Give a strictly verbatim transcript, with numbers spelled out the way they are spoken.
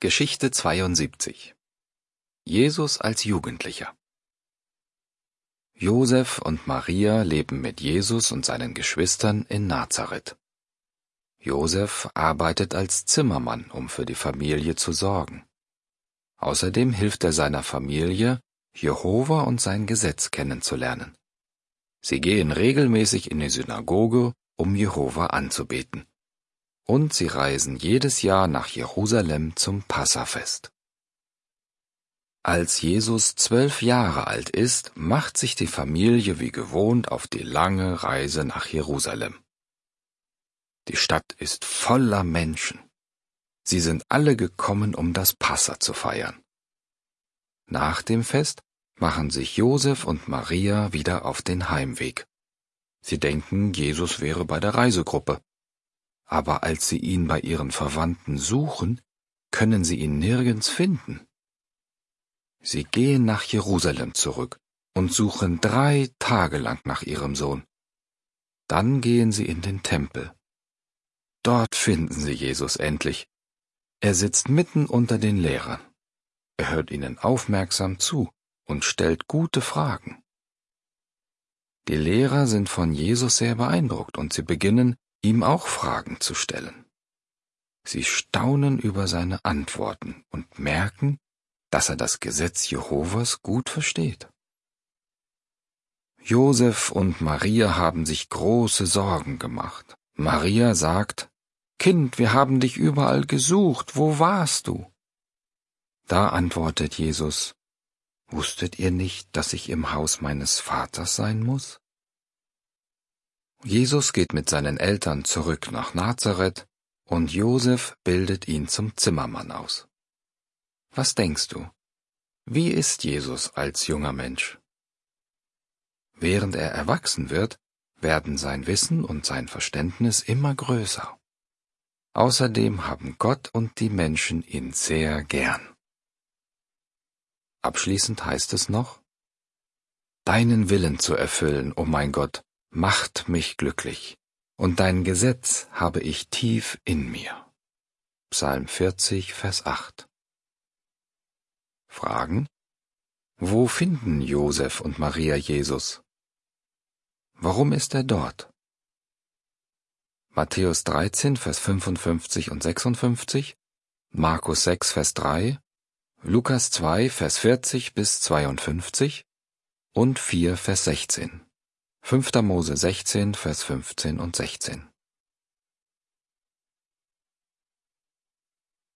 Geschichte zweiundsiebzig. Jesus als Jugendlicher. Josef und Maria leben mit Jesus und seinen Geschwistern in Nazareth. Josef arbeitet als Zimmermann, um für die Familie zu sorgen. Außerdem hilft er seiner Familie, Jehova und sein Gesetz kennenzulernen. Sie gehen regelmäßig in die Synagoge, um Jehova anzubeten. Und sie reisen jedes Jahr nach Jerusalem zum Passafest. Als Jesus zwölf Jahre alt ist, macht sich die Familie wie gewohnt auf die lange Reise nach Jerusalem. Die Stadt ist voller Menschen. Sie sind alle gekommen, um das Passa zu feiern. Nach dem Fest machen sich Josef und Maria wieder auf den Heimweg. Sie denken, Jesus wäre bei der Reisegruppe. Aber als sie ihn bei ihren Verwandten suchen, können sie ihn nirgends finden. Sie gehen nach Jerusalem zurück und suchen drei Tage lang nach ihrem Sohn. Dann gehen sie in den Tempel. Dort finden sie Jesus endlich. Er sitzt mitten unter den Lehrern. Er hört ihnen aufmerksam zu und stellt gute Fragen. Die Lehrer sind von Jesus sehr beeindruckt und sie beginnen, ihm auch Fragen zu stellen. Sie staunen über seine Antworten und merken, dass er das Gesetz Jehovas gut versteht. Josef und Maria haben sich große Sorgen gemacht. Maria sagt: »Kind, wir haben dich überall gesucht, wo warst du?« Da antwortet Jesus: »Wusstet ihr nicht, dass ich im Haus meines Vaters sein muss?« Jesus geht mit seinen Eltern zurück nach Nazareth und Josef bildet ihn zum Zimmermann aus. Was denkst du? Wie ist Jesus als junger Mensch? Während er erwachsen wird, werden sein Wissen und sein Verständnis immer größer. Außerdem haben Gott und die Menschen ihn sehr gern. Abschließend heißt es noch: »Deinen Willen zu erfüllen, o mein Gott, macht mich glücklich, und dein Gesetz habe ich tief in mir.« Psalm vierzig, Vers acht. Fragen: Wo finden Josef und Maria Jesus? Warum ist er dort? Matthäus dreizehn, Vers fünfundfünfzig und sechsundfünfzig, Markus sechs, Vers drei, Lukas zwei, Vers vierzig bis zweiundfünfzig und vier, Vers sechzehn, fünfter Mose sechzehn, Vers fünfzehn und sechzehn.